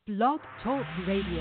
Blog Talk Radio.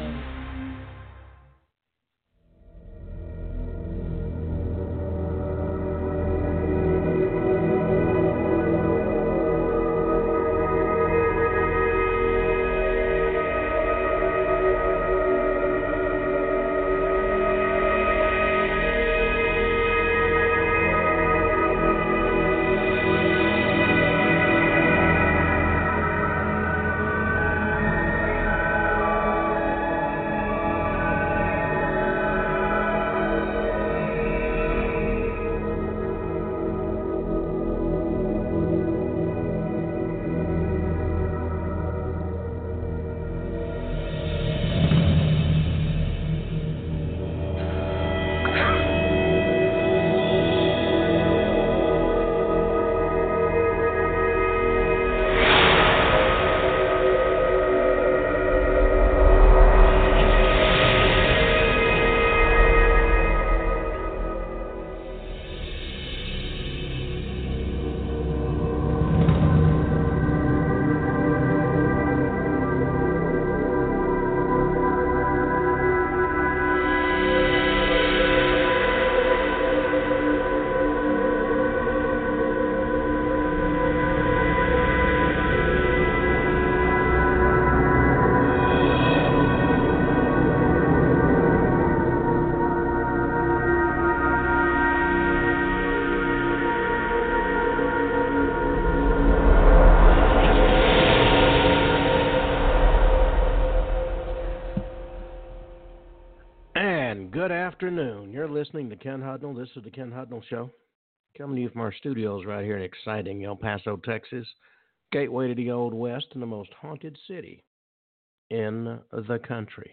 Good afternoon. You're listening to Ken Hudnall. This is the Ken Hudnall Show, coming to you from our studios right here in exciting El Paso, Texas, gateway to the Old West and the most haunted city in the country.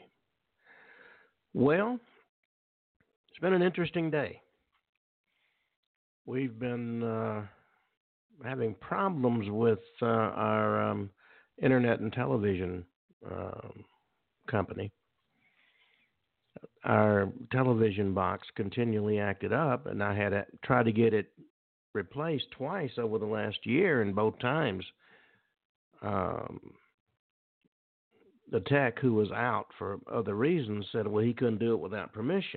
Well, it's been an interesting day. We've been having problems with our internet and television company. Our television box continually acted up, and I had to try to get it replaced twice over the last year, and both times the tech who was out for other reasons said, well, he couldn't do it without permission.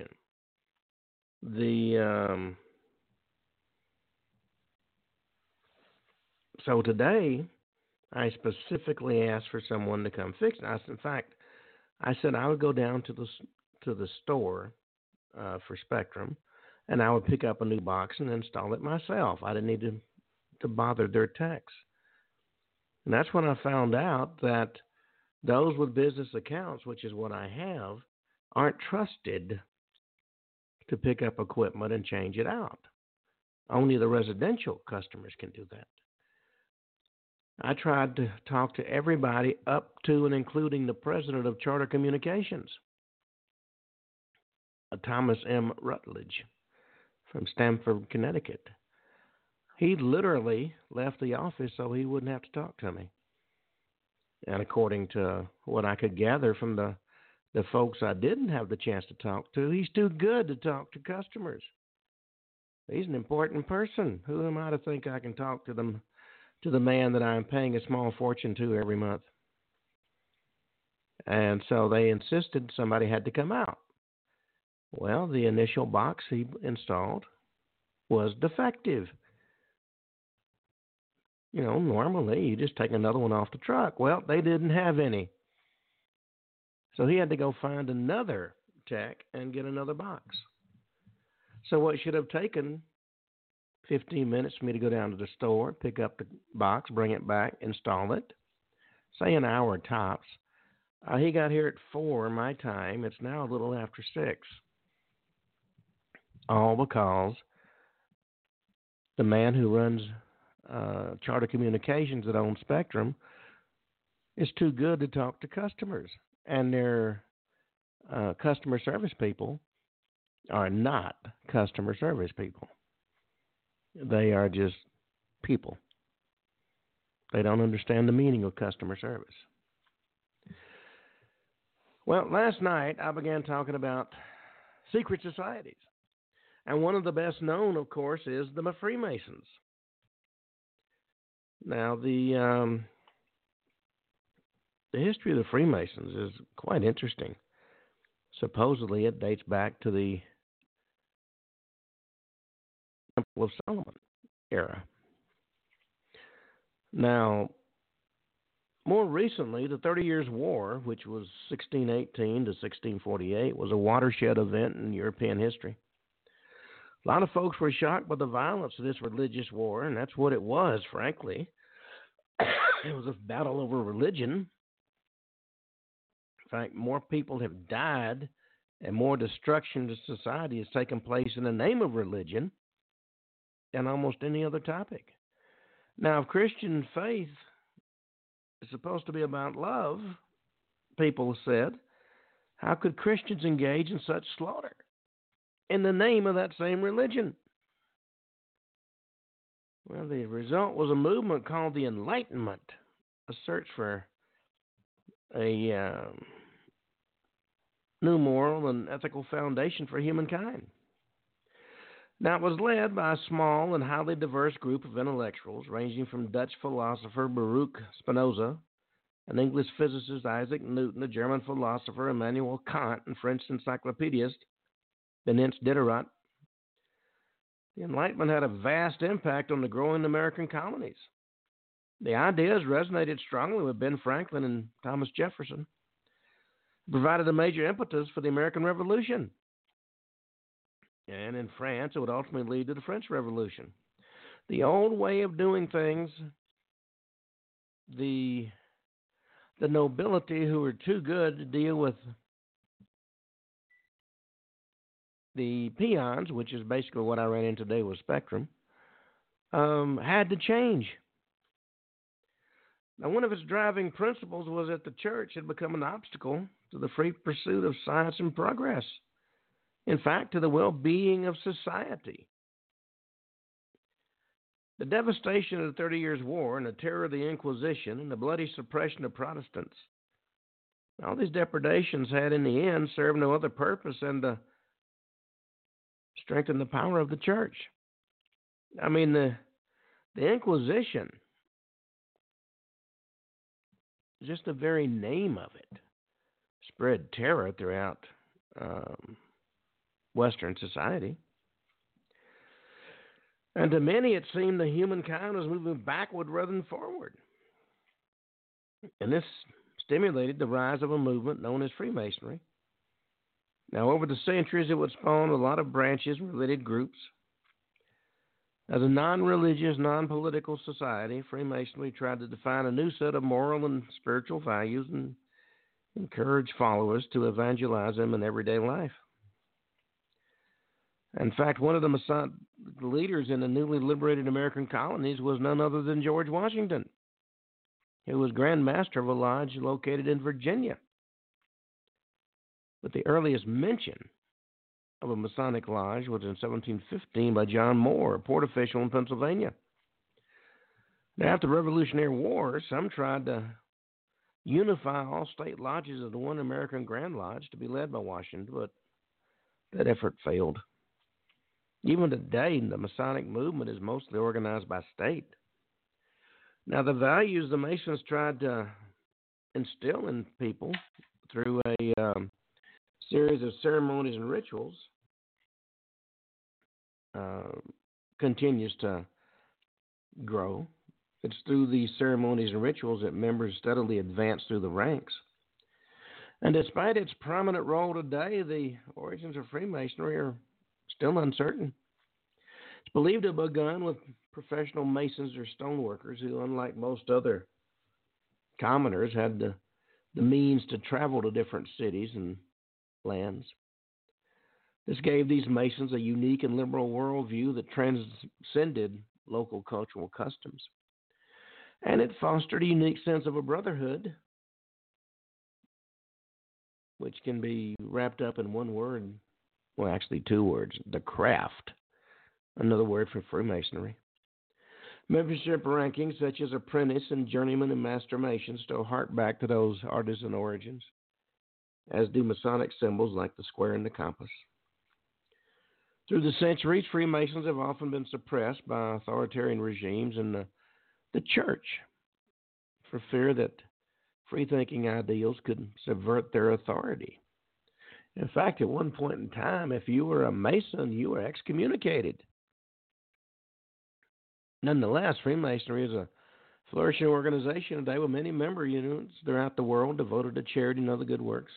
So today, I specifically asked for someone to come fix it. In fact, I said I would go down to the store for Spectrum, and I would pick up a new box and install it myself. I didn't need to bother their techs. And that's when I found out that those with business accounts, which is what I have, aren't trusted to pick up equipment and change it out. Only the residential customers can do that. I tried to talk to everybody up to and including the president of Charter Communications, Thomas M. Rutledge from Stamford, Connecticut. He literally left the office so he wouldn't have to talk to me. And according to what I could gather from the folks I didn't have the chance to talk to, he's too good to talk to customers. He's an important person. Who am I to think I can talk to them, to the man that I'm paying a small fortune to every month? And so they insisted somebody had to come out. Well, the initial box he installed was defective. You know, normally you just take another one off the truck. Well, they didn't have any. So he had to go find another tech and get another box. So what should have taken 15 minutes for me to go down to the store, pick up the box, bring it back, install it, say an hour tops. He got here at 4 my time. It's now a little after 6. All because the man who runs Charter Communications that owns Spectrum is too good to talk to customers. And their customer service people are not customer service people. They are just people. They don't understand the meaning of customer service. Well, last night I began talking about secret societies. And one of the best known, of course, is the Freemasons. Now, the The history of the Freemasons is quite interesting. Supposedly, it dates back to the Temple of Solomon era. Now, more recently, the 30 Years' War, which was 1618 to 1648, was a watershed event in European history. A lot of folks were shocked by the violence of this religious war, and that's what it was, frankly. It was a battle over religion. In fact, more people have died and more destruction to society has taken place in the name of religion than almost any other topic. Now, if Christian faith is supposed to be about love, people said, how could Christians engage in such slaughter in the name of that same religion? Well, the result was a movement called the Enlightenment, a search for a new moral and ethical foundation for humankind. Now, it was led by a small and highly diverse group of intellectuals, ranging from Dutch philosopher Baruch Spinoza, an English physicist Isaac Newton, a German philosopher Immanuel Kant, and French encyclopedist Denis Diderot. The Enlightenment had a vast impact on the growing American colonies. The ideas resonated strongly with Ben Franklin and Thomas Jefferson. It provided a major impetus for the American Revolution. And in France, it would ultimately lead to the French Revolution. The old way of doing things, the nobility who were too good to deal with the peons, which is basically what I ran into today with Spectrum, had to change. Now, one of its driving principles was that the church had become an obstacle to the free pursuit of science and progress. In fact, to the well-being of society. The devastation of the 30 Years' War and the terror of the Inquisition and the bloody suppression of Protestants, all these depredations had in the end served no other purpose than to strengthen the power of the church. I mean, the Inquisition, just the very name of it, spread terror throughout Western society. And to many, it seemed that humankind was moving backward rather than forward. And this stimulated the rise of a movement known as Freemasonry. Now, over the centuries, it would spawn a lot of branches and related groups. As a non-religious, non-political society, Freemasonry tried to define a new set of moral and spiritual values and encourage followers to evangelize them in everyday life. In fact, one of the leaders in the newly liberated American colonies was none other than George Washington, who was Grand Master of a lodge located in Virginia. But the earliest mention of a Masonic lodge was in 1715 by John Moore, a port official in Pennsylvania. Now, after the Revolutionary War, some tried to unify all state lodges into one American Grand Lodge to be led by Washington, but that effort failed. Even today, the Masonic movement is mostly organized by state. Now, the values the Masons tried to instill in people through a series of ceremonies and rituals continues to grow. It's through these ceremonies and rituals that members steadily advance through the ranks. And despite its prominent role today, the origins of Freemasonry are still uncertain. It's believed to have begun with professional masons or stoneworkers who, unlike most other commoners, had the means to travel to different cities and lands. This gave these masons a unique and liberal worldview that transcended local cultural customs. And it fostered a unique sense of a brotherhood, which can be wrapped up in one word, well, actually two words, the craft, another word for Freemasonry. Membership rankings such as apprentice and journeyman and master mason still hark back to those artisan origins, as do Masonic symbols like the square and the compass. Through the centuries, Freemasons have often been suppressed by authoritarian regimes and the church for fear that free thinking ideals could subvert their authority. In fact, at one point in time, if you were a Mason, you were excommunicated. Nonetheless, Freemasonry is a flourishing organization today with many member units throughout the world devoted to charity and other good works.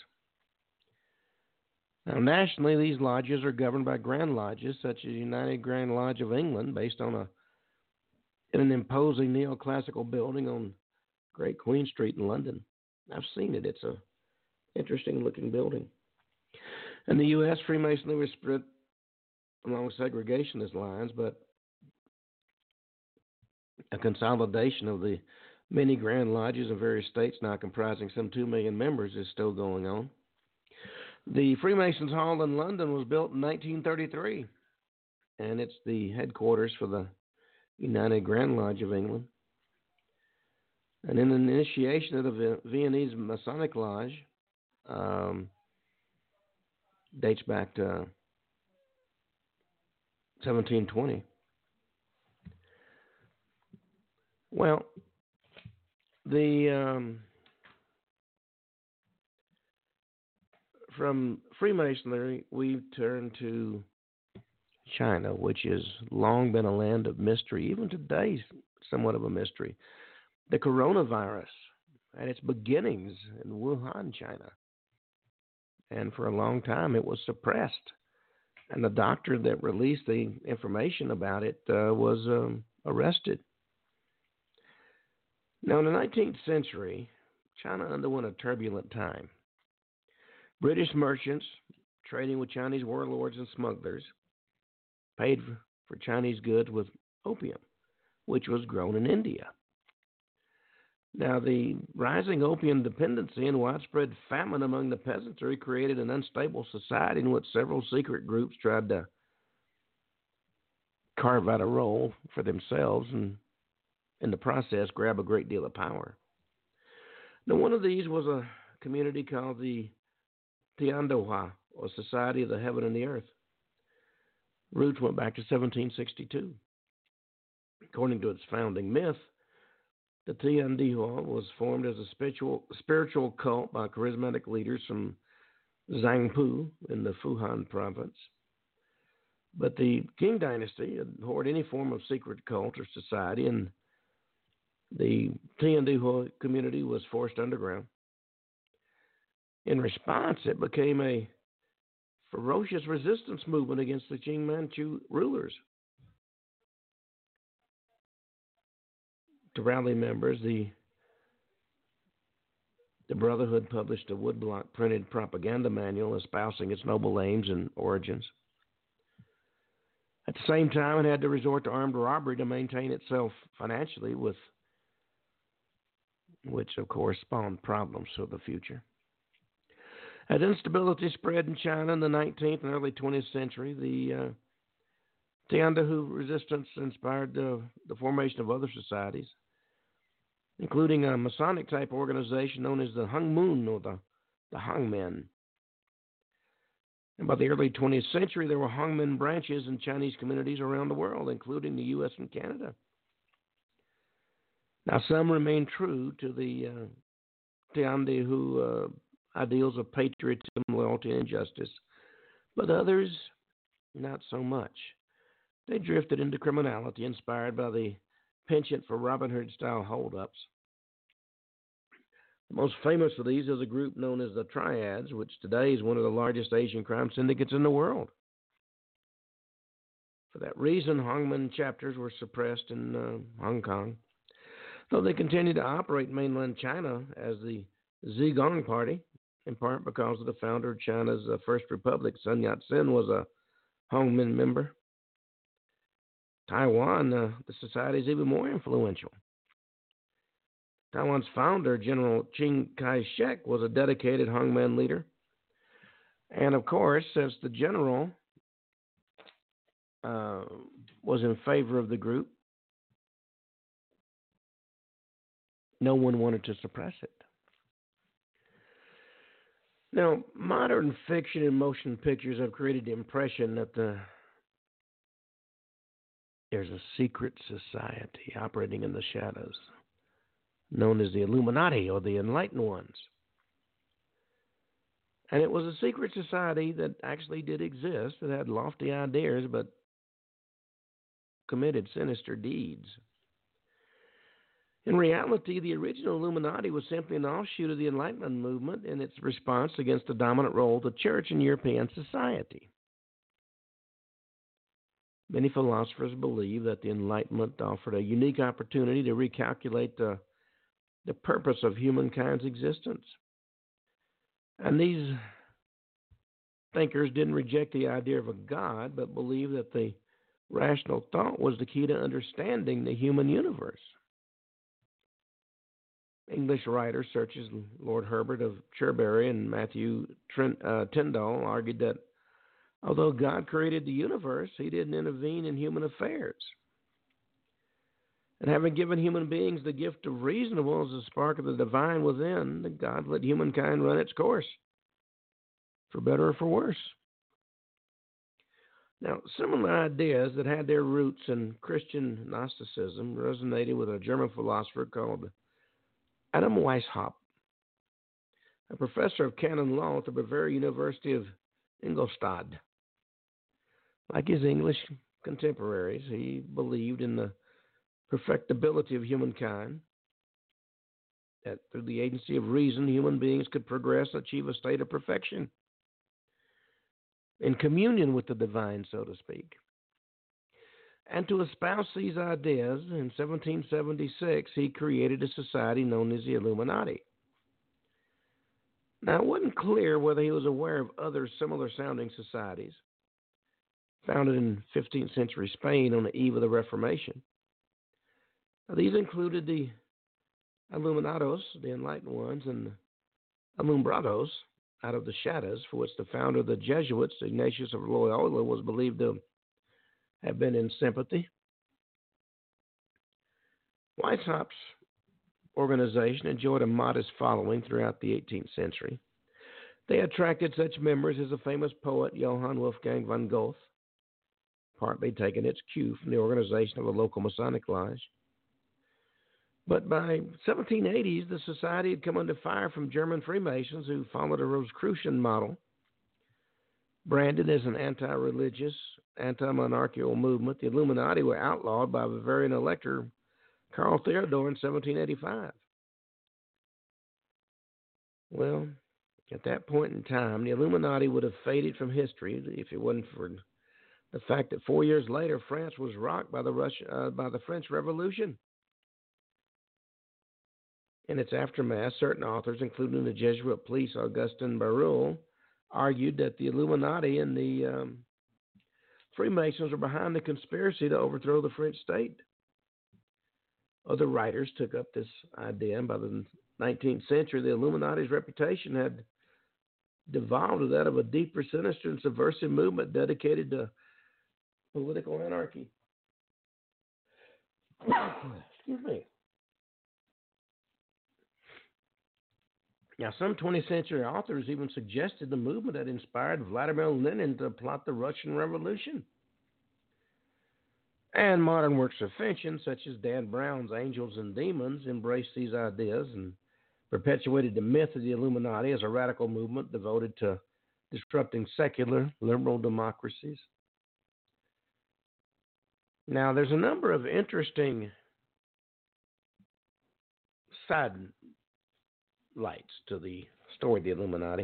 Now, nationally, these lodges are governed by Grand Lodges, such as the United Grand Lodge of England, based in an imposing neoclassical building on Great Queen Street in London. I've seen it. It's a interesting-looking building. In the U.S., Freemasonry was spread along segregationist lines, but a consolidation of the many Grand Lodges in various states, now comprising some 2 million members, is still going on. The Freemasons' Hall in London was built in 1933, and it's the headquarters for the United Grand Lodge of England. And in an initiation of the Viennese Masonic Lodge, dates back to 1720. Well, from Freemasonry, we turn to China, which has long been a land of mystery, even today, somewhat of a mystery. The coronavirus had its beginnings in Wuhan, China. And for a long time, it was suppressed. And the doctor that released the information about it was arrested. Now, in the 19th century, China underwent a turbulent time. British merchants, trading with Chinese warlords and smugglers, paid for Chinese goods with opium, which was grown in India. Now, the rising opium dependency and widespread famine among the peasantry created an unstable society in which several secret groups tried to carve out a role for themselves and, in the process, grab a great deal of power. Now, one of these was a community called the Tianduhua, or Society of the Heaven and the Earth. Roots went back to 1762. According to its founding myth, the Tianduhua was formed as a spiritual cult by charismatic leaders from Zhangpu in the Fujian province. But the Qing dynasty abhorred any form of secret cult or society, and the Tianduhua community was forced underground. In response, it became a ferocious resistance movement against the Qing Manchu rulers. To rally members, the Brotherhood published a woodblock printed propaganda manual espousing its noble aims and origins. At the same time, it had to resort to armed robbery to maintain itself financially, which, of course, spawned problems for the future. As instability spread in China in the 19th and early 20th century, the Tianduhua resistance inspired the formation of other societies, including a Masonic-type organization known as the Hongmen, or the Hongmen. And by the early 20th century, there were Hongmen branches in Chinese communities around the world, including the U.S. and Canada. Now, some remain true to the Tianduhua ideals of patriotism, loyalty, and justice, but others, not so much. They drifted into criminality, inspired by the penchant for Robin Hood-style holdups. The most famous of these is a group known as the Triads, which today is one of the largest Asian crime syndicates in the world. For that reason, Hongmen chapters were suppressed in Hong Kong, though they continued to operate in mainland China as the Zhejiang Party, in part because of the founder of China's first republic, Sun Yat-sen, was a Hongmen member. Taiwan, the society is even more influential. Taiwan's founder, General Chiang Kai-shek, was a dedicated Hongmen leader. And of course, since the general was in favor of the group, no one wanted to suppress it. Now, modern fiction and motion pictures have created the impression that there's a secret society operating in the shadows. known as the Illuminati or the Enlightened Ones. And it was a secret society that actually did exist, that had lofty ideas but committed sinister deeds. In reality, the original Illuminati was simply an offshoot of the Enlightenment movement in its response against the dominant role of the church in European society. Many philosophers believe that the Enlightenment offered a unique opportunity to recalculate the purpose of humankind's existence. And these thinkers didn't reject the idea of a God, but believed that the rational thought was the key to understanding the human universe. English writers such as Lord Herbert of Cherbury and Matthew Tyndall argued that although God created the universe, he didn't intervene in human affairs. And having given human beings the gift of reasonable as a spark of the divine within, God let humankind run its course, for better or for worse. Now, similar ideas that had their roots in Christian Gnosticism resonated with a German philosopher called Adam Weishaupt, a professor of canon law at the Bavarian University of Ingolstadt. Like his English contemporaries, he believed in the perfectibility of humankind, that through the agency of reason, human beings could progress and achieve a state of perfection, in communion with the divine, so to speak. And to espouse these ideas, in 1776, he created a society known as the Illuminati. Now, it wasn't clear whether he was aware of other similar-sounding societies founded in 15th century Spain on the eve of the Reformation. Now, these included the Illuminados, the Enlightened Ones, and Alumbrados, out of the shadows, for which the founder of the Jesuits, Ignatius of Loyola, was believed to have been in sympathy. Weishaupt's organization enjoyed a modest following throughout the 18th century. They attracted such members as the famous poet Johann Wolfgang von Goethe, partly taking its cue from the organization of a local Masonic lodge. But by 1780s, the society had come under fire from German Freemasons who followed a Rosicrucian model. Branded as an anti-religious, anti-monarchical movement, the Illuminati were outlawed by Bavarian elector Karl Theodor in 1785. Well, at that point in time, the Illuminati would have faded from history if it wasn't for the fact that 4 years later, France was rocked by the French Revolution. In its aftermath, certain authors, including the Jesuit priest Augustin Barruel, argued that the Illuminati and the Freemasons were behind the conspiracy to overthrow the French state. Other writers took up this idea, and by the 19th century, the Illuminati's reputation had devolved to that of a deeper, sinister, and subversive movement dedicated to political anarchy. Excuse me. Now, some 20th century authors even suggested the movement had inspired Vladimir Lenin to plot the Russian Revolution. And modern works of fiction, such as Dan Brown's Angels and Demons, embraced these ideas and perpetuated the myth of the Illuminati as a radical movement devoted to disrupting secular, liberal democracies. Now, there's a number of interesting side lights to the story of the Illuminati.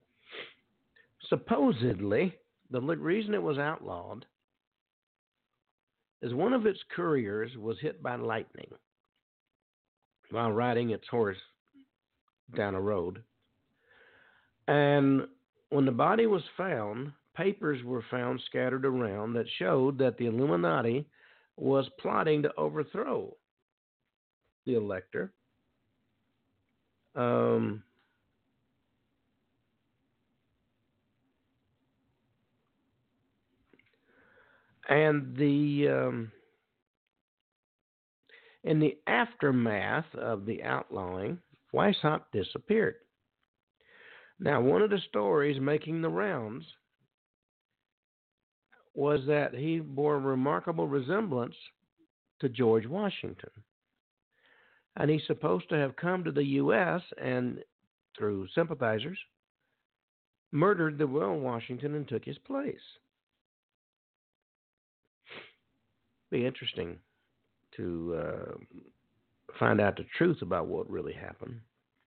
Supposedly, the reason it was outlawed is one of its couriers was hit by lightning while riding its horse down a road. And when the body was found, papers were found scattered around that showed that the Illuminati was plotting to overthrow the elector. And in the aftermath of the outlawing, Weishaupt disappeared. Now, one of the stories making the rounds was that he bore a remarkable resemblance to George Washington. And he's supposed to have come to the U.S. and, through sympathizers, murdered the Will Washington and took his place. Be interesting to find out the truth about what really happened.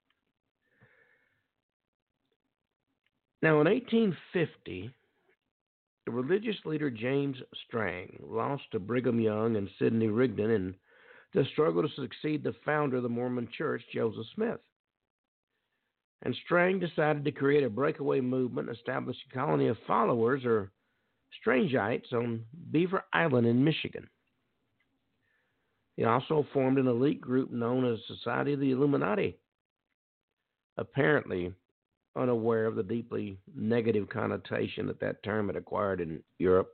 Now, in 1850, the religious leader James Strang lost to Brigham Young and Sidney Rigdon in the struggle to succeed the founder of the Mormon Church, Joseph Smith. And Strang decided to create a breakaway movement, establish a colony of followers, or Strangites, on Beaver Island in Michigan. He also formed an elite group known as Society of the Illuminati, apparently unaware of the deeply negative connotation that term had acquired in Europe.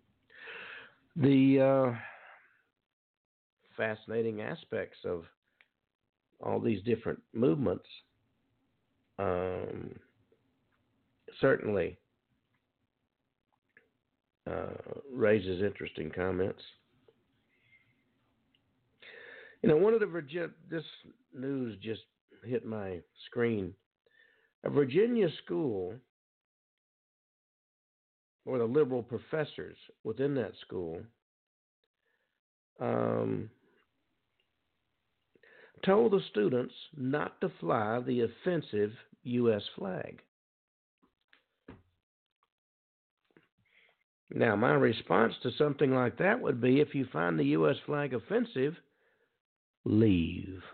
The fascinating aspects of all these different movements certainly raises interesting comments. You know, one of this news just hit my screen. A Virginia school, or the liberal professors within that school, told the students not to fly the offensive U.S. flag. Now, my response to something like that would be, if you find the U.S. flag offensive, leave.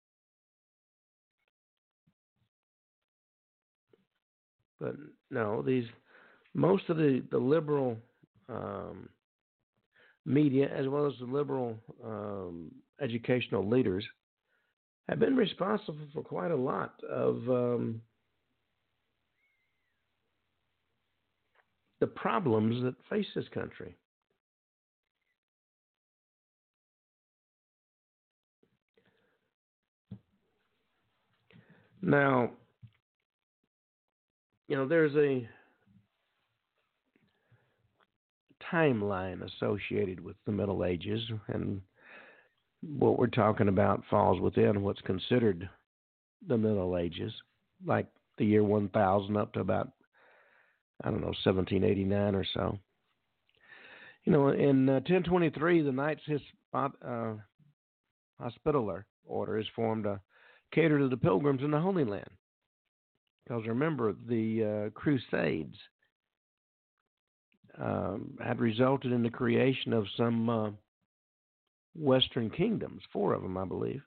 But no, most of the liberal media, as well as the liberal educational leaders, have been responsible for quite a lot of the problems that face this country. Now, you know, there's a timeline associated with the Middle Ages, and what we're talking about falls within what's considered the Middle Ages, like the year 1000 up to about, 1789 or so. You know, in 1023, the Knights Hospitaller Order is formed to cater to the pilgrims in the Holy Land. Because remember, the Crusades had resulted in the creation of some Western kingdoms, 4 of them, I believe.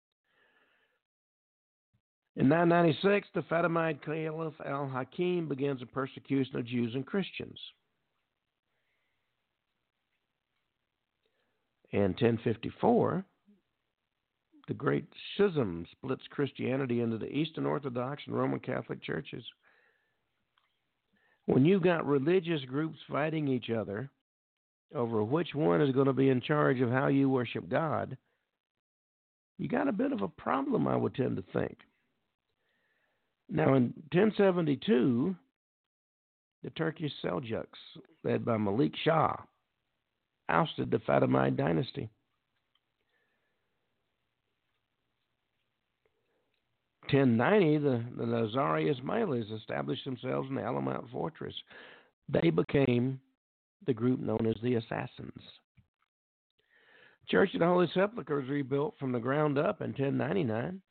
In 996, the Fatimid Caliph al-Hakim begins a persecution of Jews and Christians. In 1054, the Great Schism splits Christianity into the Eastern Orthodox and Roman Catholic churches. When you've got religious groups fighting each other over which one is going to be in charge of how you worship God, you got a bit of a problem, I would tend to think. Now, in 1072, the Turkish Seljuks, led by Malik Shah, ousted the Fatimid dynasty. 1090, the Nizari Ismailis established themselves in the Alamut Fortress. They became the group known as the Assassins. Church of the Holy Sepulchre was rebuilt from the ground up in 1099.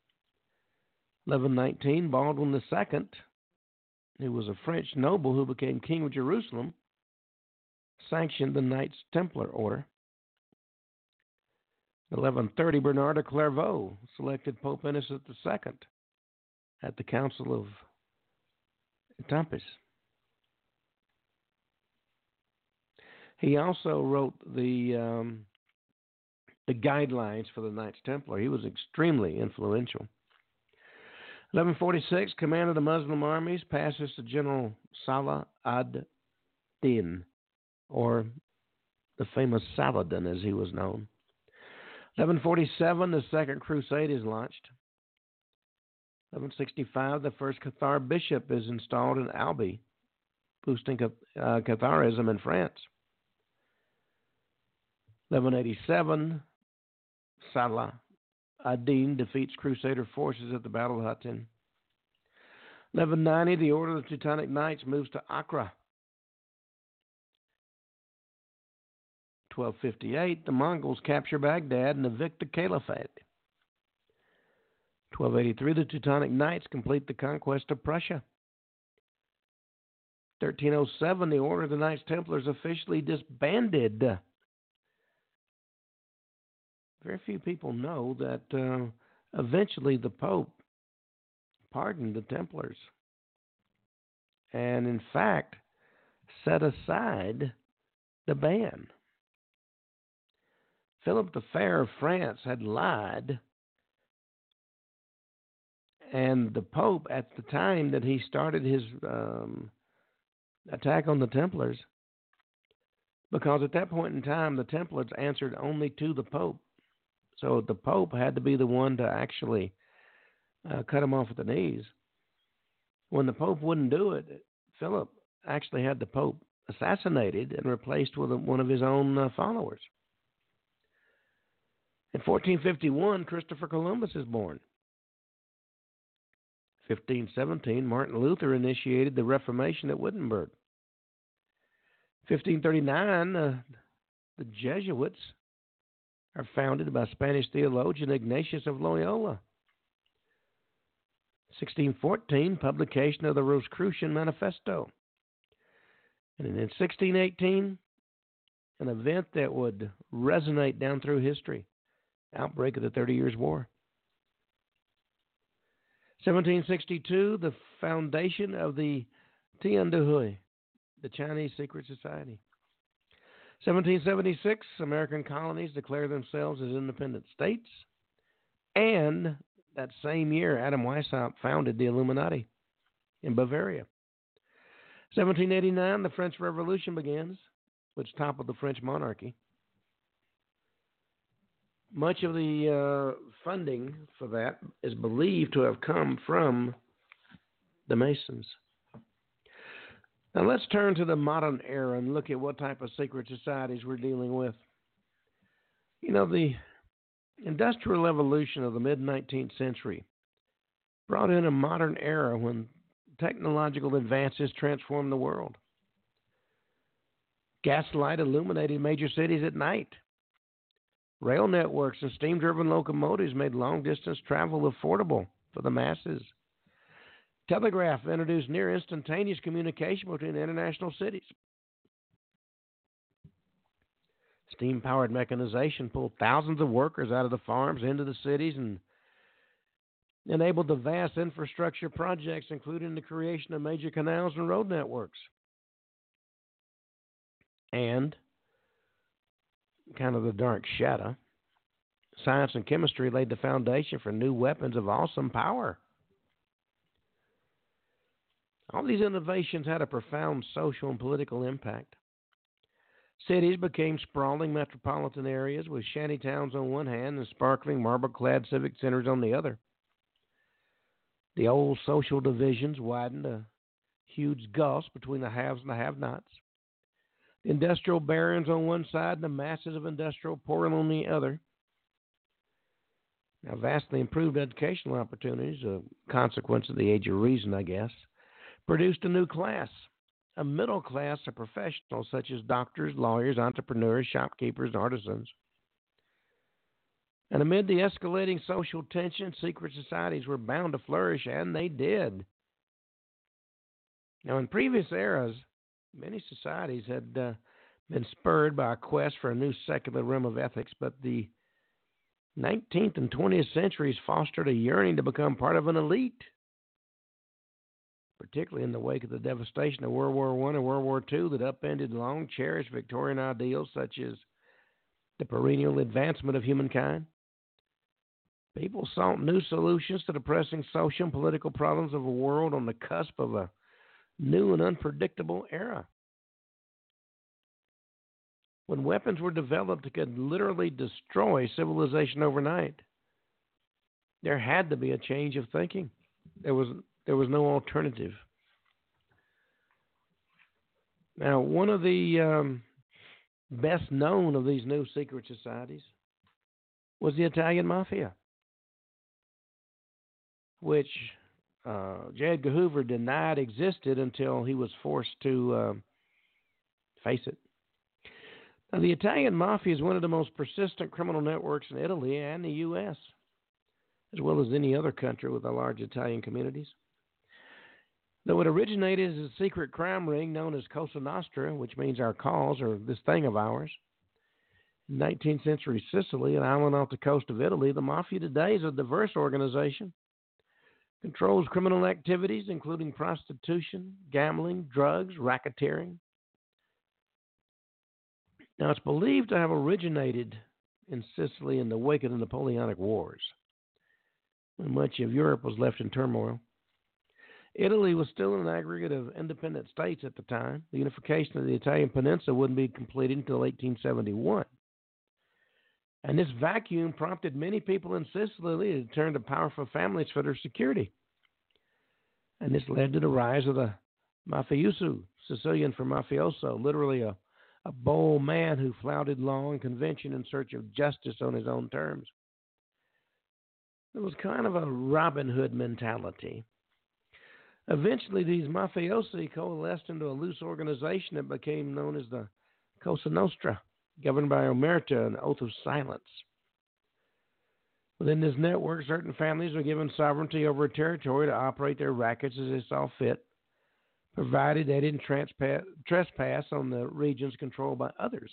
1119, Baldwin II, who was a French noble who became king of Jerusalem, sanctioned the Knights Templar Order. 1130, Bernard of Clairvaux selected Pope Innocent II at the Council of Tampes. He also wrote the guidelines for the Knights Templar. He was extremely influential. 1146, command of the Muslim armies passes to General Salah ad-Din, or the famous Saladin as he was known. 1147, the Second Crusade is launched. 1165, the first Cathar bishop is installed in Albi, boosting Catharism in France. 1187, Salah Adin defeats Crusader forces at the Battle of Hattin. 1190, the Order of the Teutonic Knights moves to Accra. 1258, the Mongols capture Baghdad and evict the Caliphate. 1283, the Teutonic Knights complete the conquest of Prussia. 1307, the Order of the Knights Templars officially disbanded. Very few people know that eventually the Pope pardoned the Templars and, in fact, set aside the ban. Philip the Fair of France had lied, and the Pope, at the time that he started his attack on the Templars, because at that point in time the Templars answered only to the Pope, so the Pope had to be the one to actually cut him off at the knees. When the Pope wouldn't do it, Philip actually had the Pope assassinated and replaced with one of his own followers. In 1451, Christopher Columbus is born. 1517, Martin Luther initiated the Reformation at Wittenberg. 1539, the Jesuits are founded by Spanish theologian Ignatius of Loyola. 1614, publication of the Rosicrucian Manifesto. And in 1618, an event that would resonate down through history, outbreak of the 30 Years' War. 1762, the foundation of the Tiandahui, the Chinese Secret Society. 1776, American colonies declare themselves as independent states. And that same year, Adam Weishaupt founded the Illuminati in Bavaria. 1789, the French Revolution begins, which toppled the French monarchy. Much of the funding for that is believed to have come from the Masons. Now let's turn to the modern era and look at what type of secret societies we're dealing with. You know, the industrial evolution of the mid-19th century brought in a modern era when technological advances transformed the world. Gaslight illuminated major cities at night. Rail networks and steam-driven locomotives made long-distance travel affordable for the masses. Telegraph introduced near-instantaneous communication between international cities. Steam-powered mechanization pulled thousands of workers out of the farms into the cities and enabled the vast infrastructure projects, including the creation of major canals and road networks. And, kind of the dark shadow, science and chemistry laid the foundation for new weapons of awesome power. All these innovations had a profound social and political impact. Cities became sprawling metropolitan areas with shanty towns on one hand and sparkling marble-clad civic centers on the other. The old social divisions widened a huge gulf between the haves and the have-nots. The industrial barons on one side and the masses of industrial poor on the other. Now, vastly improved educational opportunities, a consequence of the age of reason, I guess, produced a new class, a middle class of professionals such as doctors, lawyers, entrepreneurs, shopkeepers, and artisans. And amid the escalating social tension, secret societies were bound to flourish, and they did. Now, in previous eras, many societies had been spurred by a quest for a new secular realm of ethics, but the 19th and 20th centuries fostered a yearning to become part of an elite, particularly in the wake of the devastation of World War I and World War II that upended long-cherished Victorian ideals such as the perennial advancement of humankind. People sought new solutions to the pressing social and political problems of a world on the cusp of a new and unpredictable era. When weapons were developed that could literally destroy civilization overnight, there had to be a change of thinking. There was no alternative. Now, one of the best known of these new secret societies was the Italian Mafia. which J. Edgar Hoover denied existed until he was forced to face it. Now, the Italian Mafia is one of the most persistent criminal networks in Italy and the U.S., as well as any other country with large Italian communities. Though it originated as a secret crime ring known as Cosa Nostra, which means our cause or this thing of ours, in 19th century Sicily, an island off the coast of Italy, the Mafia today is a diverse organization. Controls criminal activities including prostitution, gambling, drugs, racketeering. Now, it's believed to have originated in Sicily in the wake of the Napoleonic Wars, when much of Europe was left in turmoil. Italy was still an aggregate of independent states at the time. The unification of the Italian peninsula wouldn't be completed until 1871. And this vacuum prompted many people in Sicily to turn to powerful families for their security. And this led to the rise of the mafioso, Sicilian for mafioso, literally a bold man who flouted law and convention in search of justice on his own terms. It was kind of a Robin Hood mentality. Eventually, these mafiosi coalesced into a loose organization that became known as the Cosa Nostra, governed by omerta, an oath of silence. Within this network, certain families were given sovereignty over a territory to operate their rackets as they saw fit, provided they didn't trespass on the regions controlled by others.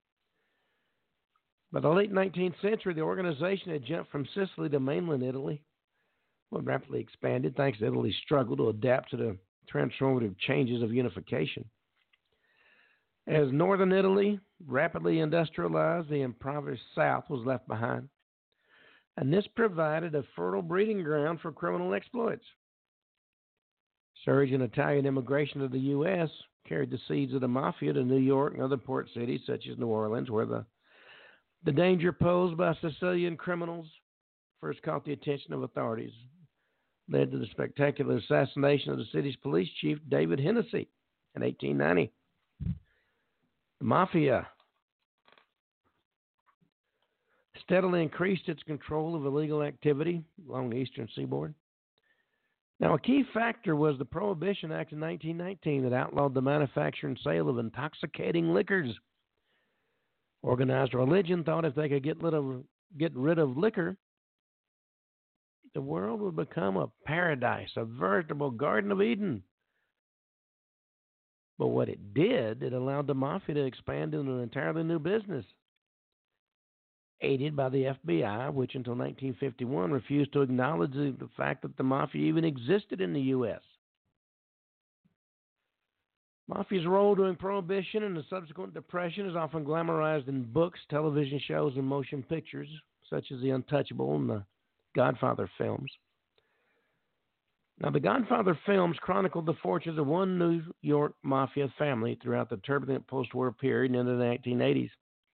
By the late 19th century, the organization had jumped from Sicily to mainland Italy. Well, rapidly expanded thanks to Italy's struggle to adapt to the transformative changes of unification. As northern Italy rapidly industrialized, the impoverished south was left behind. And this provided a fertile breeding ground for criminal exploits. Surge in Italian immigration to the U.S. carried the seeds of the mafia to New York and other port cities such as New Orleans, where the danger posed by Sicilian criminals first caught the attention of authorities, led to the spectacular assassination of the city's police chief, David Hennessy, in 1890. The mafia steadily increased its control of illegal activity along the eastern seaboard. Now, a key factor was the Prohibition Act of 1919 that outlawed the manufacture and sale of intoxicating liquors. Organized religion thought if they could get rid of liquor, the world would become a paradise, a veritable Garden of Eden. But what it did, it allowed the mafia to expand into an entirely new business, aided by the FBI, which until 1951 refused to acknowledge the fact that the mafia even existed in the U.S. Mafia's role during Prohibition and the subsequent Depression is often glamorized in books, television shows, and motion pictures, such as The Untouchable and the Godfather films. Now, the Godfather films chronicled the fortunes of one New York mafia family throughout the turbulent post-war period into the 1980s.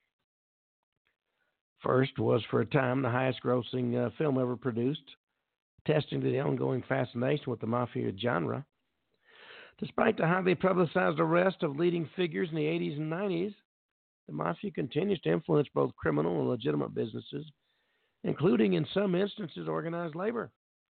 First was, for a time, the highest-grossing film ever produced, attesting to the ongoing fascination with the mafia genre. Despite the highly publicized arrest of leading figures in the 80s and 90s, the mafia continues to influence both criminal and legitimate businesses, including, in some instances, organized labor.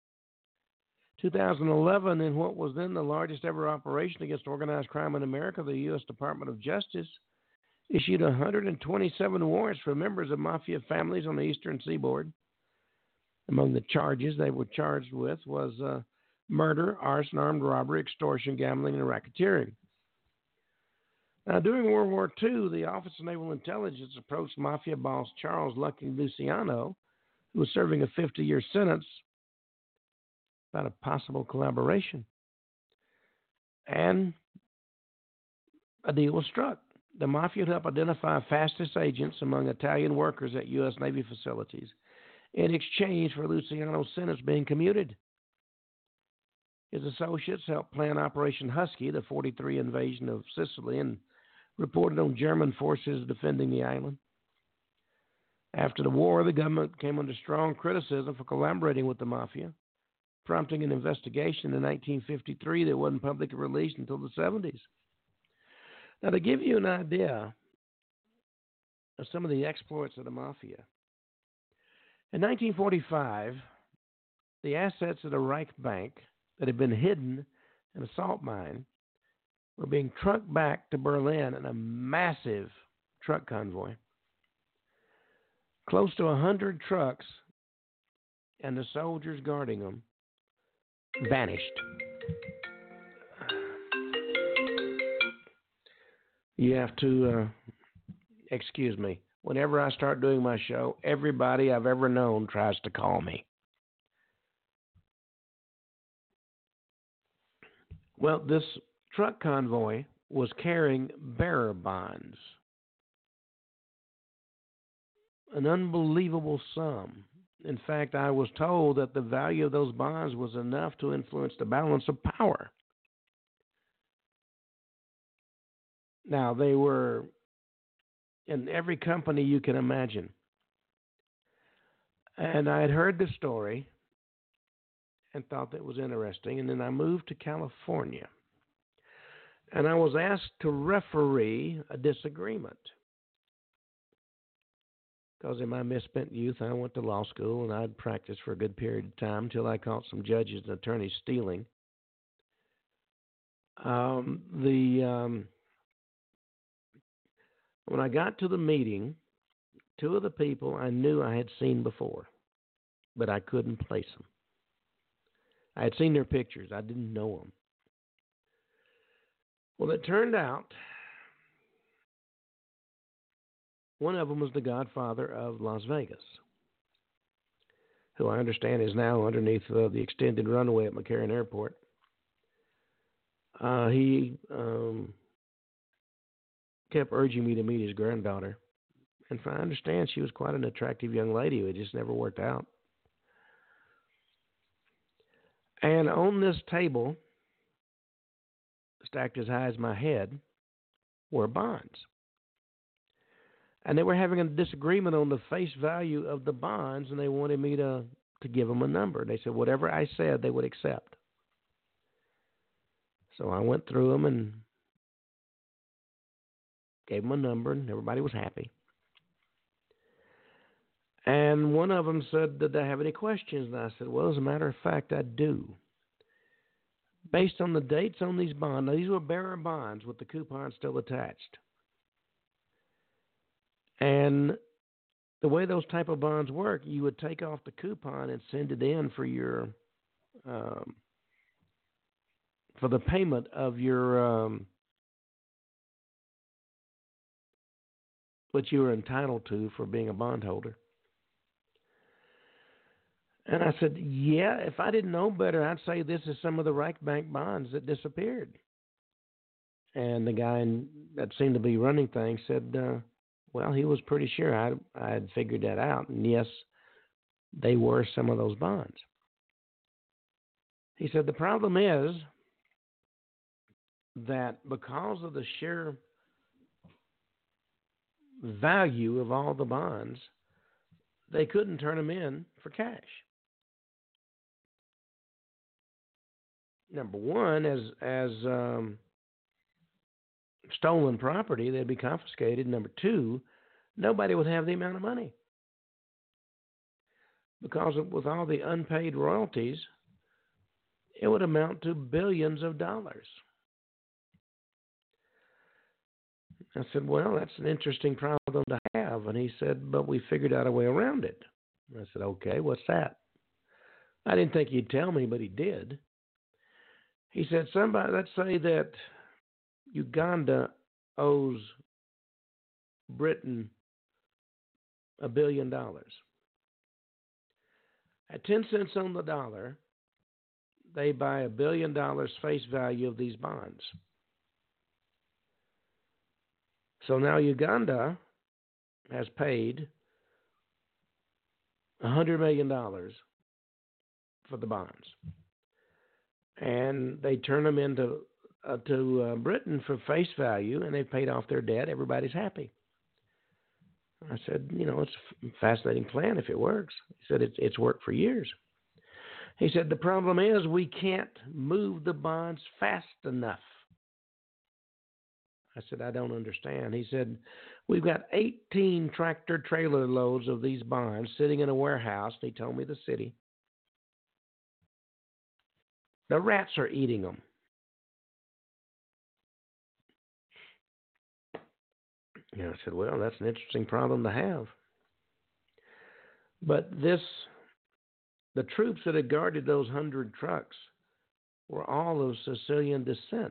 2011, in what was then the largest ever operation against organized crime in America, the U.S. Department of Justice issued 127 warrants for members of mafia families on the eastern seaboard. Among the charges they were charged with was murder, arson, armed robbery, extortion, gambling, and racketeering. Now, during World War II, the Office of Naval Intelligence approached mafia boss Charles Lucky Luciano, who was serving a 50-year sentence, about a possible collaboration. And a deal was struck. The mafia would help identify fastest agents among Italian workers at U.S. Navy facilities in exchange for Luciano's sentence being commuted. His associates helped plan Operation Husky, the 43 invasion of Sicily, and reported on German forces defending the island. After the war, the government came under strong criticism for collaborating with the mafia, prompting an investigation in 1953 that wasn't publicly released until the 70s. Now, to give you an idea of some of the exploits of the mafia, in 1945, the assets of the Reich Bank that had been hidden in a salt mine were being trucked back to Berlin in a massive truck convoy. Close to 100 trucks and the soldiers guarding them vanished. You have to excuse me. Whenever I start doing my show, everybody I've ever known tries to call me. Well, this truck convoy was carrying bearer bonds, an unbelievable sum. In fact, I was told that the value of those bonds was enough to influence the balance of power. Now, they were in every company you can imagine. And I had heard the story and thought that was interesting. And then I moved to California. And I was asked to referee a disagreement. Because in my misspent youth, I went to law school and I'd practiced for a good period of time until I caught some judges and attorneys stealing. When I got to the meeting, two of the people I knew I had seen before, but I couldn't place them. I had seen their pictures. I didn't know them. Well, it turned out one of them was the godfather of Las Vegas, who I understand is now underneath the extended runway at McCarran Airport. He kept urging me to meet his granddaughter. And I understand she was quite an attractive young lady who had just never worked out. And on this table, stacked as high as my head, were bonds. And they were having a disagreement on the face value of the bonds, and they wanted me to give them a number. They said whatever I said, they would accept. So I went through them and gave them a number, and everybody was happy. And one of them said, did I have any questions? And I said, well, as a matter of fact, I do. Based on the dates on these bonds, now these were bearer bonds with the coupon still attached. And the way those type of bonds work, you would take off the coupon and send it in for your for the payment of your what you were entitled to for being a bondholder. And I said, yeah, if I didn't know better, I'd say this is some of the Reich Bank bonds that disappeared. And the guy that seemed to be running things said, well, he was pretty sure I had figured that out. And yes, they were some of those bonds. He said, the problem is that because of the sheer value of all the bonds, they couldn't turn them in for cash. Number one, as stolen property, they'd be confiscated. Number two, nobody would have the amount of money. Because with all the unpaid royalties, it would amount to billions of dollars. I said, well, that's an interesting problem to have. And he said, but we figured out a way around it. I said, okay, what's that? I didn't think he'd tell me, but he did. He said, let's say that Uganda owes Britain $1 billion. At 10 cents on the dollar, they buy $1 billion face value of these bonds. So now Uganda has paid $100 million for the bonds. And they turn them into Britain for face value, and they've paid off their debt. Everybody's happy. I said, it's a fascinating plan if it works. He said, it's worked for years. He said, the problem is we can't move the bonds fast enough. I said, I don't understand. He said, we've got 18 tractor trailer loads of these bonds sitting in a warehouse. And he told me the city. The rats are eating them. I said, well, that's an interesting problem to have. But the troops that had guarded those 100 trucks were all of Sicilian descent.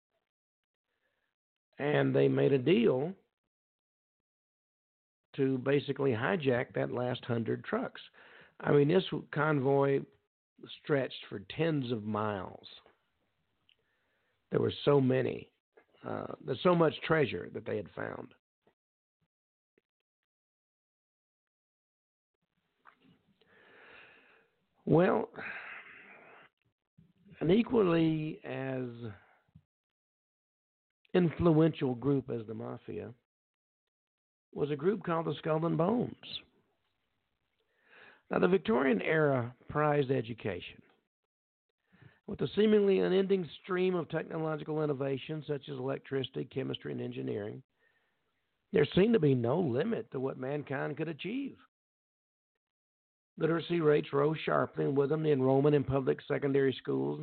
And they made a deal to basically hijack that last 100 trucks. I mean, this convoy stretched for tens of miles. There were so many. There's so much treasure that they had found. Well, an equally as influential group as the Mafia was a group called the Skull and Bones. Now, the Victorian era prized education. With the seemingly unending stream of technological innovations such as electricity, chemistry, and engineering, there seemed to be no limit to what mankind could achieve. Literacy rates rose sharply, and with them the enrollment in public secondary schools.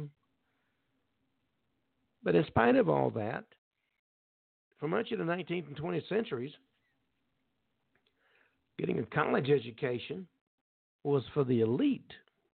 But in spite of all that, for much of the 19th and 20th centuries, getting a college education was for the elite.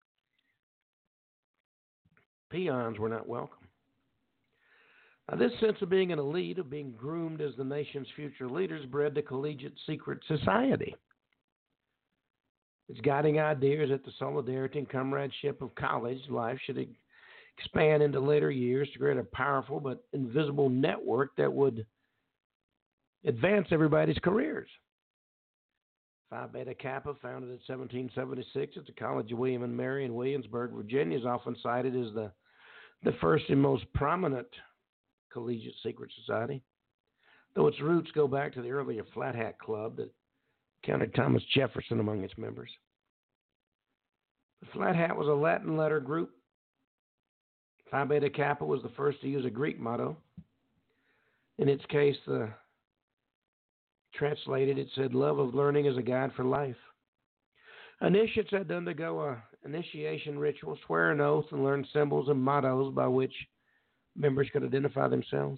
Peons were not welcome. Now, this sense of being an elite, of being groomed as the nation's future leaders, bred the collegiate secret society. Its guiding idea is that the solidarity and comradeship of college life should expand into later years to create a powerful but invisible network that would advance everybody's careers. Phi Beta Kappa, founded in 1776 at the College of William and Mary in Williamsburg, Virginia, is often cited as the first and most prominent collegiate secret society, though its roots go back to the earlier Flat Hat Club that counted Thomas Jefferson among its members. The Flat Hat was a Latin letter group. Phi Beta Kappa was the first to use a Greek motto. In its case, translated, it said, "Love of learning is a guide for life." Initiates had to undergo an initiation ritual, swear an oath, and learn symbols and mottos by which members could identify themselves.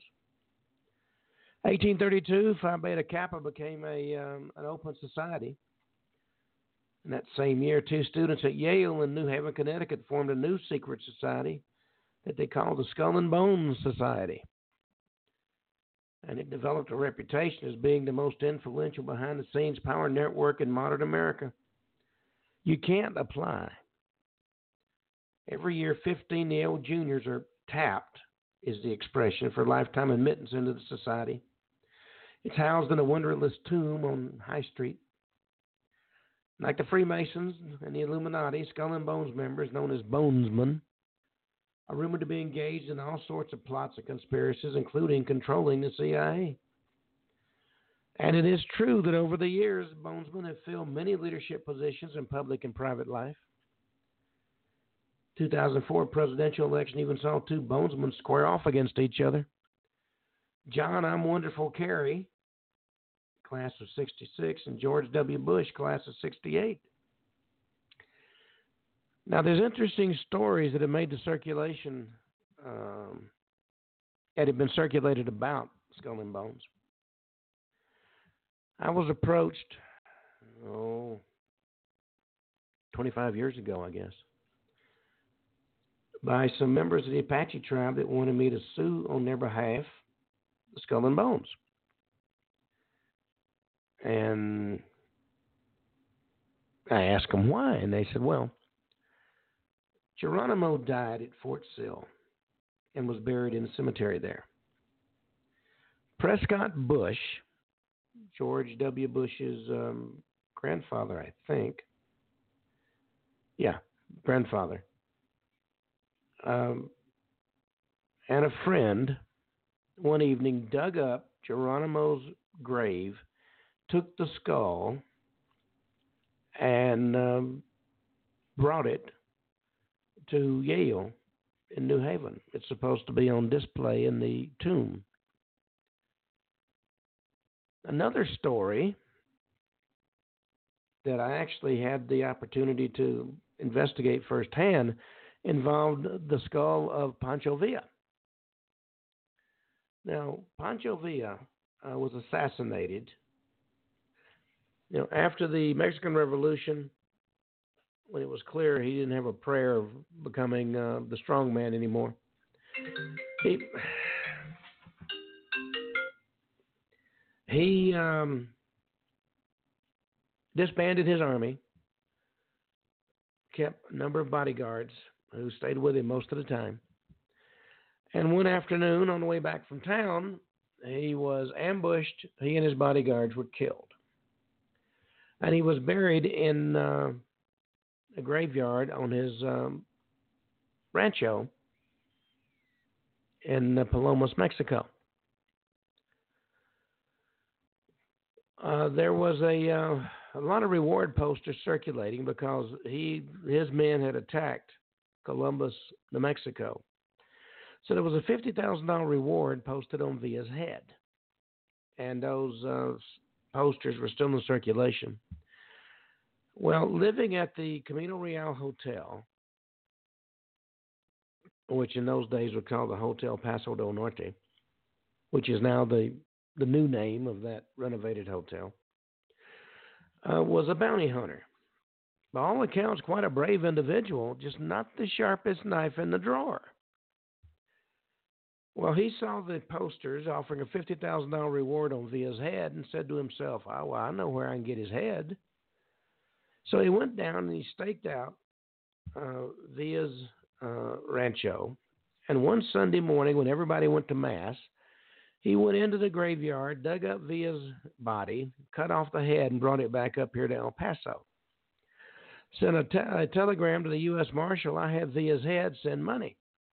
1832, Phi Beta Kappa became an open society. In that same year, two students at Yale and New Haven, Connecticut, formed a new secret society that they called the Skull and Bones Society. And it developed a reputation as being the most influential behind-the-scenes power network in modern America. You can't apply. Every year, 15 Yale juniors are tapped, is the expression, for lifetime admittance into the society. It's housed in a windowless tomb on High Street. Like the Freemasons and the Illuminati, Skull and Bones members, known as Bonesmen, are rumored to be engaged in all sorts of plots and conspiracies, including controlling the CIA. And it is true that over the years, Bonesmen have filled many leadership positions in public and private life. 2004 presidential election even saw two Bonesmen square off against each other. John I'm Wonderful Kerry, class of 66, and George W. Bush, class of 68. Now, there's interesting stories that have made the circulation, that have been circulated about Skull and Bones. I was approached, 25 years ago, I guess, by some members of the Apache tribe that wanted me to sue on their behalf the Skull and Bones. And I asked them why, and they said, well, Geronimo died at Fort Sill and was buried in the cemetery there. Prescott Bush, George W. Bush's grandfather, I think. Yeah, grandfather. And a friend one evening dug up Geronimo's grave, took the skull, and brought it to Yale in New Haven. It's supposed to be on display in the tomb. Another story that I actually had the opportunity to investigate firsthand involved the skull of Pancho Villa. Now, Pancho Villa was assassinated. After the Mexican Revolution, when it was clear he didn't have a prayer of becoming the strong man anymore, he disbanded his army, kept a number of bodyguards who stayed with him most of the time. And one afternoon, on the way back from town, he was ambushed. He and his bodyguards were killed. And he was buried in a graveyard on his rancho in Palomas, Mexico. There was a lot of reward posters circulating because his men had attacked Columbus, New Mexico. So there was a $50,000 reward posted on Villa's head. And those posters were still in circulation. Well, living at the Camino Real Hotel, which in those days was called the Hotel Paso del Norte, which is now the new name of that renovated hotel, was a bounty hunter. By all accounts, quite a brave individual, just not the sharpest knife in the drawer. Well, he saw the posters offering a $50,000 reward on Villa's head and said to himself, well, I know where I can get his head. So he went down and he staked out Villa's rancho. And one Sunday morning when everybody went to Mass, he went into the graveyard, dug up Villa's body, cut off the head, and brought it back up here to El Paso. Sent a telegram to the U.S. Marshal, I have Villa's head, send money.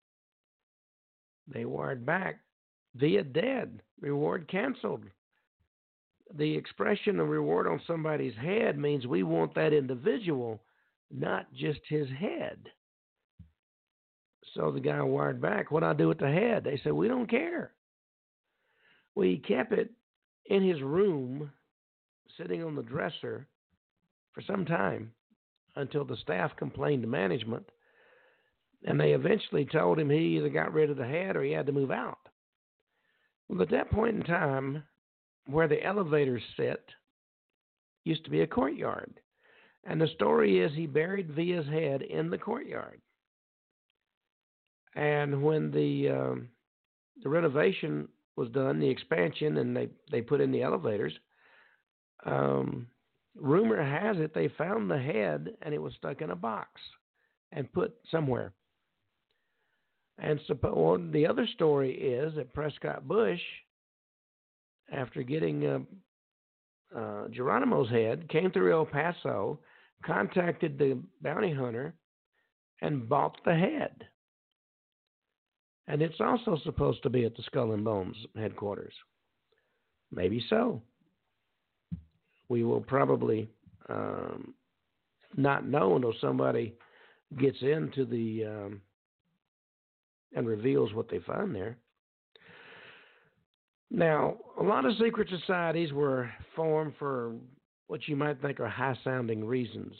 They wired back, Villa dead, reward canceled. The expression of reward on somebody's head means we want that individual, not just his head. So the guy wired back, what do I do with the head? They said, we don't care. Well, he kept it in his room, sitting on the dresser for some time until the staff complained to management. And they eventually told him he either got rid of the head or he had to move out. Well, at that point in time, where the elevators sit used to be a courtyard. And the story is he buried Villa's head in the courtyard. And when the renovation was done, the expansion, and they put in the elevators, rumor has it they found the head and it was stuck in a box and put somewhere. And the other story is that Prescott Bush, after getting Geronimo's head, came through El Paso, contacted the bounty hunter, and bought the head. And it's also supposed to be at the Skull and Bones headquarters. Maybe so. We will probably not know until somebody gets into the and reveals what they find there. Now, a lot of secret societies were formed for what you might think are high-sounding reasons,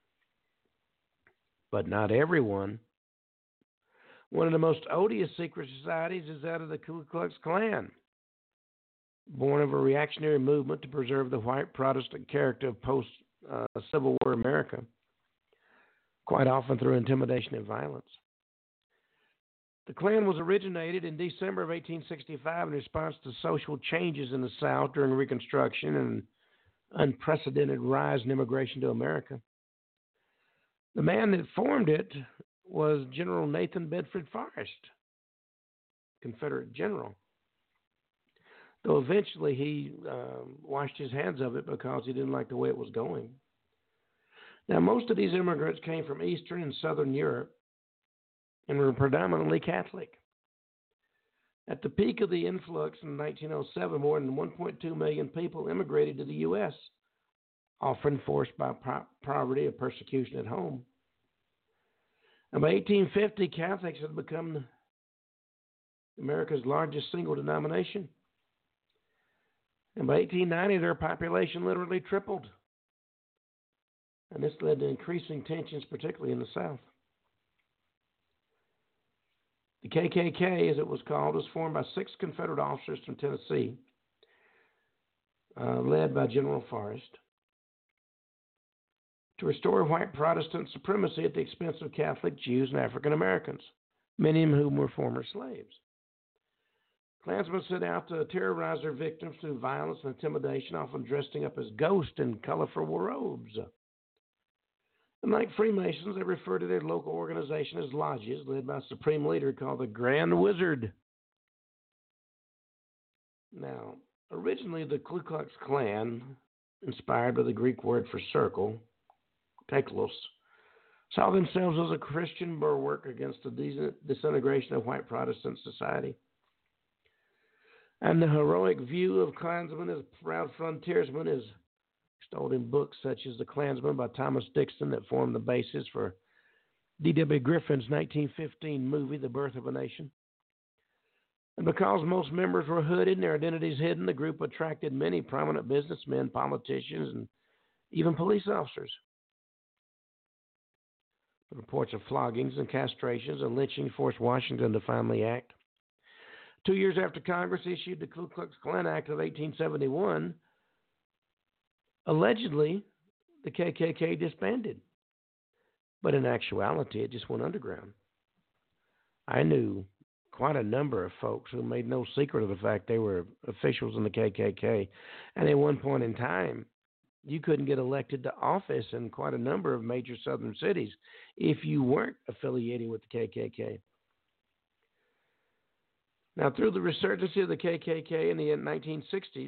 but not everyone. One of the most odious secret societies is that of the Ku Klux Klan, born of a reactionary movement to preserve the white Protestant character of post-Civil War America, quite often through intimidation and violence. The Klan was originated in December of 1865 in response to social changes in the South during Reconstruction and unprecedented rise in immigration to America. The man that formed it was General Nathan Bedford Forrest, Confederate general, though eventually he washed his hands of it because he didn't like the way it was going. Now, most of these immigrants came from Eastern and Southern Europe and were predominantly Catholic. At the peak of the influx in 1907, more than 1.2 million people immigrated to the U.S., often forced by poverty or persecution at home. And by 1850, Catholics had become America's largest single denomination. And by 1890, their population literally tripled. And this led to increasing tensions, particularly in the South. The KKK, as it was called, was formed by 6 Confederate officers from Tennessee, led by General Forrest, to restore white Protestant supremacy at the expense of Catholic, Jews, and African Americans, many of whom were former slaves. Klansmen set out to terrorize their victims through violence and intimidation, often dressing up as ghosts in colorful robes. And like Freemasons, they refer to their local organization as lodges, led by a supreme leader called the Grand Wizard. Now, originally the Ku Klux Klan, inspired by the Greek word for circle, Teklos, saw themselves as a Christian bulwark against the disintegration of white Protestant society. And the heroic view of Klansmen as proud frontiersmen is extolled in books such as The Klansman by Thomas Dixon that formed the basis for D.W. Griffin's 1915 movie, The Birth of a Nation. And because most members were hooded and their identities hidden, the group attracted many prominent businessmen, politicians, and even police officers. The reports of floggings and castrations and lynching forced Washington to finally act. 2 years after Congress issued the Ku Klux Klan Act of 1871, allegedly the KKK disbanded. But in actuality, it just went underground. I knew quite a number of folks who made no secret of the fact they were officials in the KKK. And at one point in time, you couldn't get elected to office in quite a number of major southern cities if you weren't affiliated with the KKK. Now, through the resurgence of the KKK in the 1960s,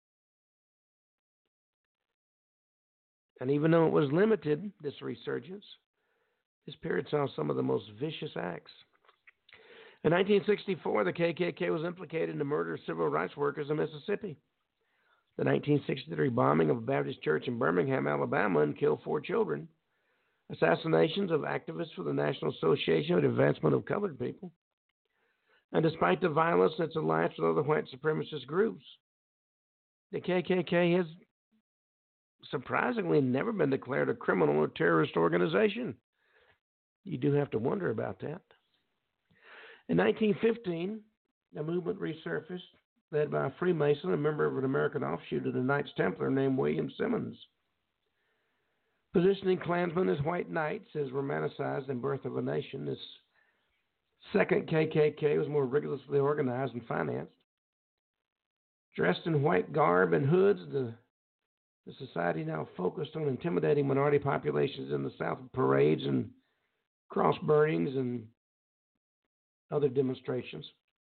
and even though it was limited, this resurgence, this period saw some of the most vicious acts. In 1964, the KKK was implicated in the murder of civil rights workers in Mississippi. The 1963 bombing of a Baptist church in Birmingham, Alabama, and killed 4 children. Assassinations of activists for the National Association for the Advancement of Colored People. And despite the violence and its alliance with other white supremacist groups, the KKK has surprisingly never been declared a criminal or terrorist organization. You do have to wonder about that. In 1915, the movement resurfaced, led by a Freemason, a member of an American offshoot of the Knights Templar named William Simmons. Positioning Klansmen as white knights as romanticized in Birth of a Nation, this second KKK was more rigorously organized and financed. Dressed in white garb and hoods, the society now focused on intimidating minority populations in the South with parades and cross burnings and other demonstrations.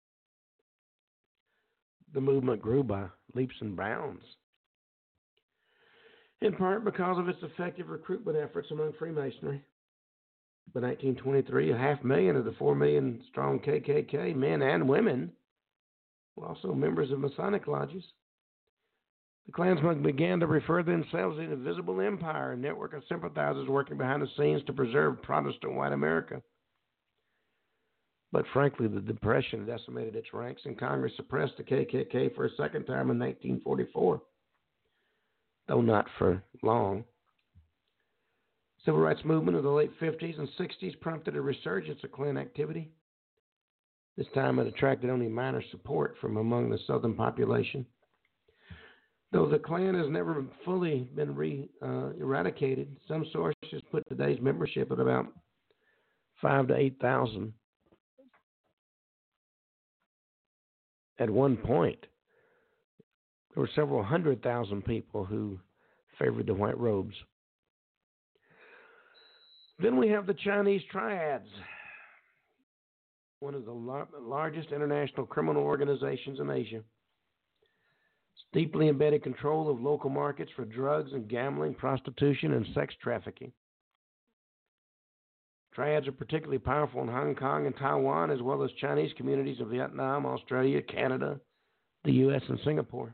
The movement grew by leaps and bounds, in part because of its effective recruitment efforts among Freemasonry. By 1923, 500,000 of the 4 million strong KKK men and women were also members of Masonic lodges. The Klansmen began to refer to themselves as an invisible empire, a network of sympathizers working behind the scenes to preserve Protestant white America. But frankly, the Depression decimated its ranks, and Congress suppressed the KKK for a second time in 1944, though not for long. Civil rights movement of the late 50s and 60s prompted a resurgence of Klan activity. This time it attracted only minor support from among the Southern population. Though the Klan has never fully been eradicated, some sources put today's membership at about 5,000 to 8,000. At one point, there were several 100,000 people who favored the white robes. Then we have the Chinese Triads, one of the largest international criminal organizations in Asia. It's deeply embedded control of local markets for drugs and gambling, prostitution, and sex trafficking. Triads are particularly powerful in Hong Kong and Taiwan, as well as Chinese communities of Vietnam, Australia, Canada, the U.S., and Singapore.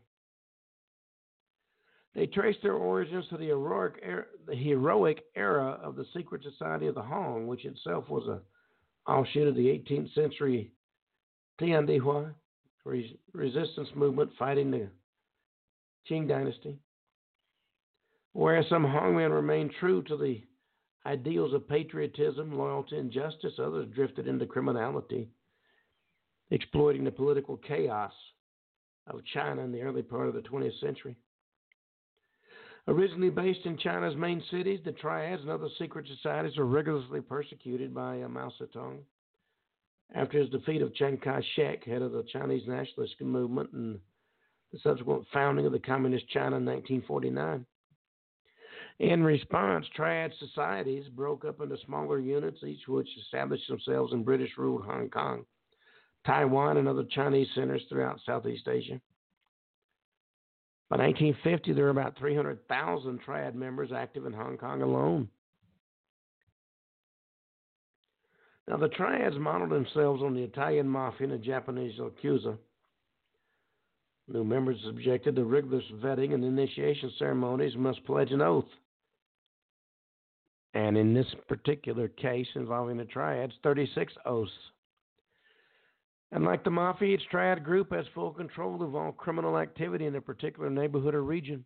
They trace their origins to the heroic era of the secret society of the Hong, which itself was an offshoot of the 18th century Tiandihua resistance movement fighting the Qing dynasty. Whereas some Hongmen remained true to the ideals of patriotism, loyalty, and justice, others drifted into criminality exploiting the political chaos of China in the early part of the 20th century. Originally based in China's main cities, the Triads and other secret societies were rigorously persecuted by Mao Zedong. After his defeat of Chiang Kai-shek, head of the Chinese nationalist movement, and the subsequent founding of the Communist China in 1949. In response, Triad societies broke up into smaller units, each of which established themselves in British-ruled Hong Kong, Taiwan, and other Chinese centers throughout Southeast Asia. By 1950, there were about 300,000 Triad members active in Hong Kong alone. Now, the Triads modeled themselves on the Italian Mafia and the Japanese Yakuza. New members subjected to rigorous vetting and initiation ceremonies and must pledge an oath. And in this particular case involving the Triads, 36 oaths. And like the Mafia, each Triad group has full control of all criminal activity in a particular neighborhood or region.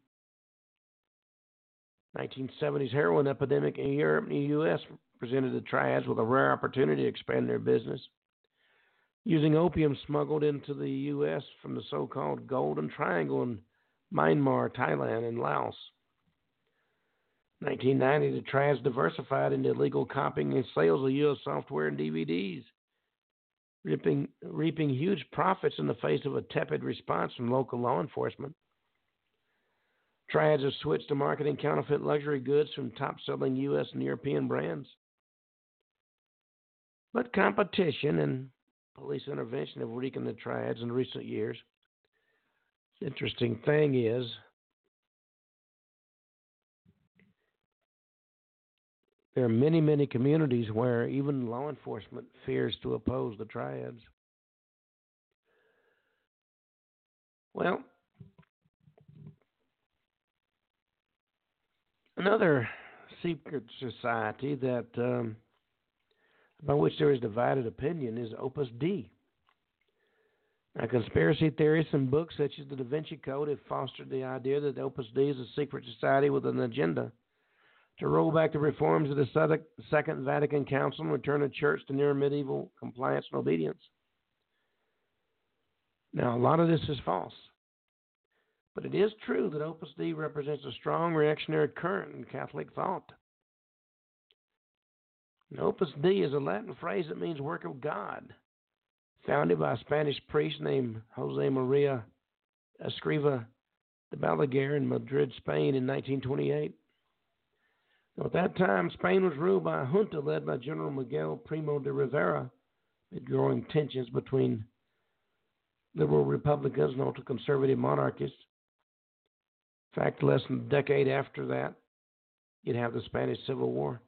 1970s heroin epidemic in Europe and the U.S. presented the Triads with a rare opportunity to expand their business, using opium smuggled into the U.S. from the so-called Golden Triangle in Myanmar, Thailand, and Laos. 1990, the Triads diversified into illegal copying and sales of U.S. software and DVDs, reaping huge profits in the face of a tepid response from local law enforcement. Triads have switched to marketing counterfeit luxury goods from top-selling U.S. and European brands. But competition and police intervention have weakened the Triads in recent years. The interesting thing is, there are many, many communities where even law enforcement fears to oppose the Triads. Well, another secret society that about which there is divided opinion is Opus Dei. Now, conspiracy theorists and books such as the Da Vinci Code have fostered the idea that Opus Dei is a secret society with an agenda to roll back the reforms of the Second Vatican Council and return the church to near medieval compliance and obedience. Now, a lot of this is false, but it is true that Opus Dei represents a strong reactionary current in Catholic thought. And Opus Dei is a Latin phrase that means work of God, founded by a Spanish priest named Jose Maria Escriva de Balaguer in Madrid, Spain in 1928. Now, at that time, Spain was ruled by a junta led by General Miguel Primo de Rivera, with growing tensions between liberal Republicans and ultra-conservative monarchists. In fact, less than a decade after that, you'd have the Spanish Civil War.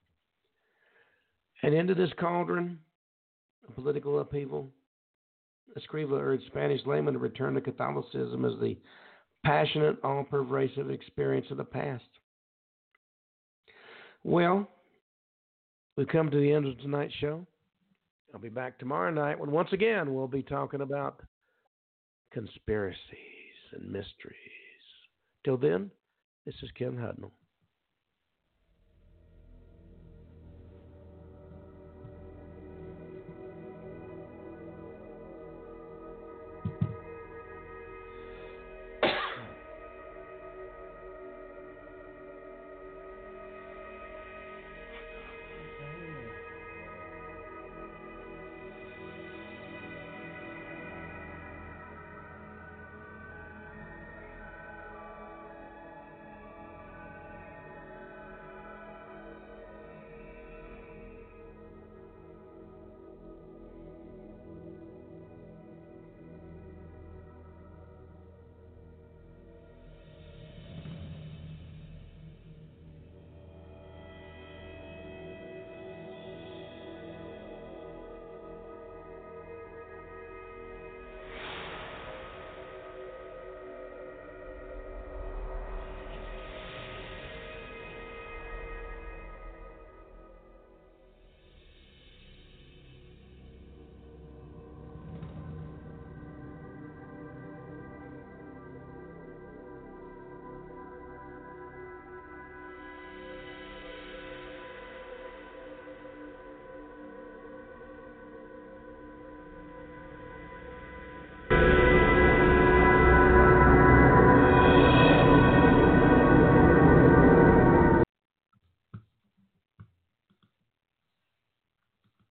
And into this cauldron of political upheaval, Escriva urged Spanish laymen to return to Catholicism as the passionate, all-pervasive experience of the past. Well, we've come to the end of tonight's show. I'll be back tomorrow night when once again we'll be talking about conspiracies and mysteries. Till then, this is Ken Hudnall.